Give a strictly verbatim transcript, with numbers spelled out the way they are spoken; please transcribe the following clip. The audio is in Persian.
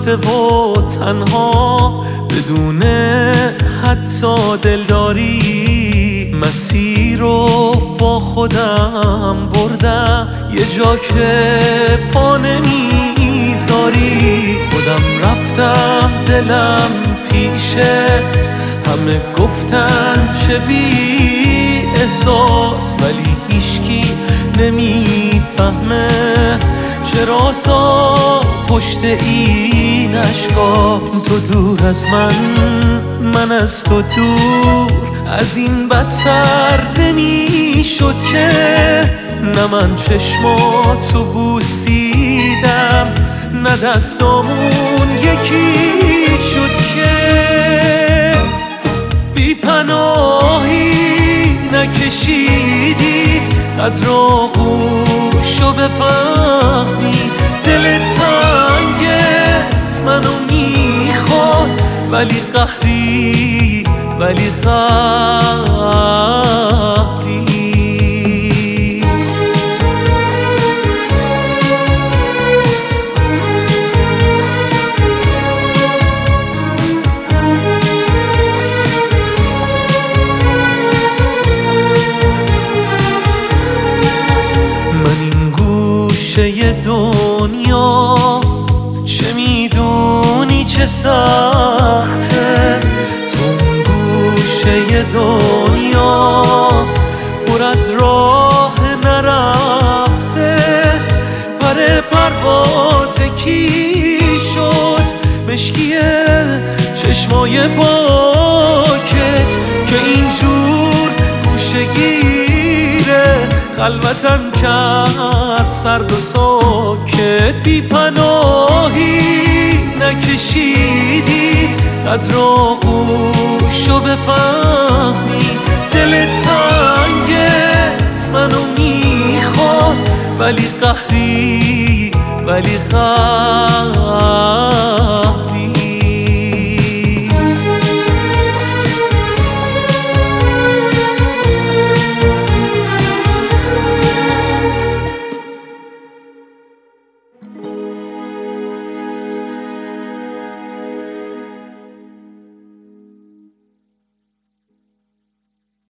خسته و تنها بدون حتی دلداری، مسیر رو با خودم بردم یه جا که پا نمیذاری. خودم رفتم دلم پیشت، همه گفتن چه بی احساس، ولی هیچکی نمیفهمه چه رازا پشت این اشکاست. تو دور از من، من از تو دور، از این بدتر نمیشد که نه من چشماتو بوسیدم نه دستامون یکی شد که بی پناهی نکشیدی قدر آغوشو بفهمی. دل تنگت منو میخواد ولی قهری، ولی قهری. گوشه دنیا چه میدونی چه سخته، تو اون گوشه دنیا پر از راه نرفته. پر پرواز کی شد مشکیه چشمای پاکت که اینجور گوشه گیره خلوتم کرد سرد و ساکت. بی پناهی نکشیدی قدر آغوشو بفهمی. دل تنگت منو میخواد ولی قهری، ولی قهری.